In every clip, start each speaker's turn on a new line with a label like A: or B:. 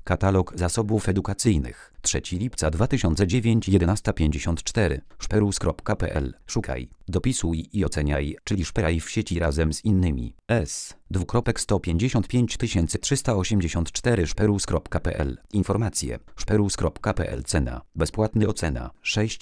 A: Katalog zasobów edukacyjnych. 3 lipca 2009 11:54. Szperus.pl. Szukaj, dopisuj i oceniaj, czyli szperaj w sieci razem z innymi. S:155 Szperus.pl. Informacje. Szperus.pl. Cena. Bezpłatny ocena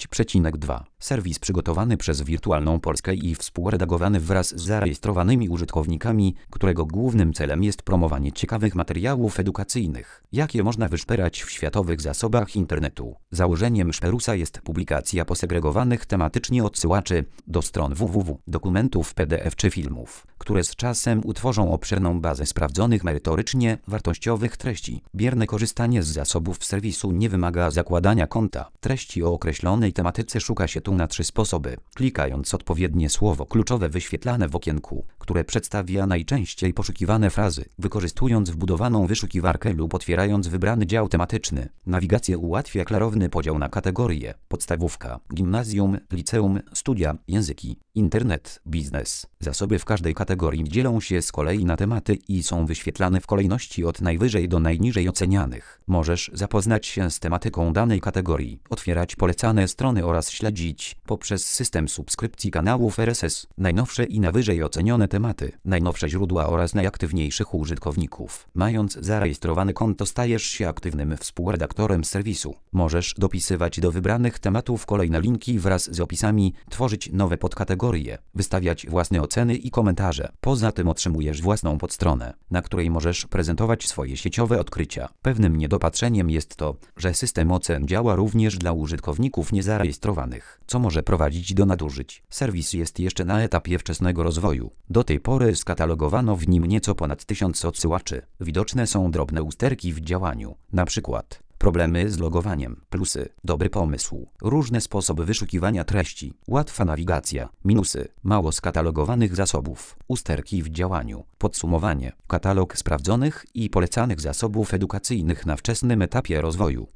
A: 6,2. Serwis przygotowany przez Wirtualną Polskę i współredagowany wraz z zarejestrowanymi użytkownikami, którego głównym celem jest promowanie ciekawych materiałów edukacyjnych, jakie można wyszperać w światowych zasobach internetu. Założeniem Szperusa jest publikacja posegregowanych tematycznie odsyłaczy do stron www, dokumentów PDF czy filmów, które z czasem utworzą obszerną bazę sprawdzonych merytorycznie wartościowych treści. Bierne korzystanie z zasobów serwisu nie wymaga zakładania konta. Treści o określonej tematyce szuka się tu na 3 sposoby. Klikając odpowiednie słowo kluczowe wyświetlane w okienku, które przedstawia najczęściej poszukiwane frazy, wykorzystując wbudowaną wyszukiwarkę lub otwierając wybrany dział tematyczny. Nawigację ułatwia klarowny podział na kategorie: podstawówka, gimnazjum, liceum, studia, języki, internet, biznes. Zasoby w każdej kategorii dzielą się z kolei na tematy i są wyświetlane w kolejności od najwyżej do najniżej ocenianych. Możesz zapoznać się z tematyką danej kategorii, otwierać polecane strony oraz śledzić poprzez system subskrypcji kanałów RSS najnowsze i najwyżej ocenione tematy, najnowsze źródła oraz najaktywniejszych użytkowników. Mając zarejestrowane konto, stajesz się aktywnym współredaktorem serwisu. Możesz dopisywać do wybranych tematów kolejne linki wraz z opisami, tworzyć nowe podkategorie, wystawiać własne oceny i komentarze. Poza tym otrzymujesz własną podstronę, na której możesz prezentować swoje sieciowe odkrycia. Pewnym niedopatrzeniem jest to, że system ocen działa również dla użytkowników niezarejestrowanych, co może prowadzić do nadużyć. Serwis jest jeszcze na etapie wczesnego rozwoju. Do tej pory skatalogowano w nim nieco ponad 1000 odsyłaczy. Widoczne są drobne usterki w działaniu, na przykład problemy z logowaniem, plusy, dobry pomysł, różne sposoby wyszukiwania treści, łatwa nawigacja, minusy, mało skatalogowanych zasobów, usterki w działaniu. Podsumowanie. Katalog sprawdzonych i polecanych zasobów edukacyjnych na wczesnym etapie rozwoju.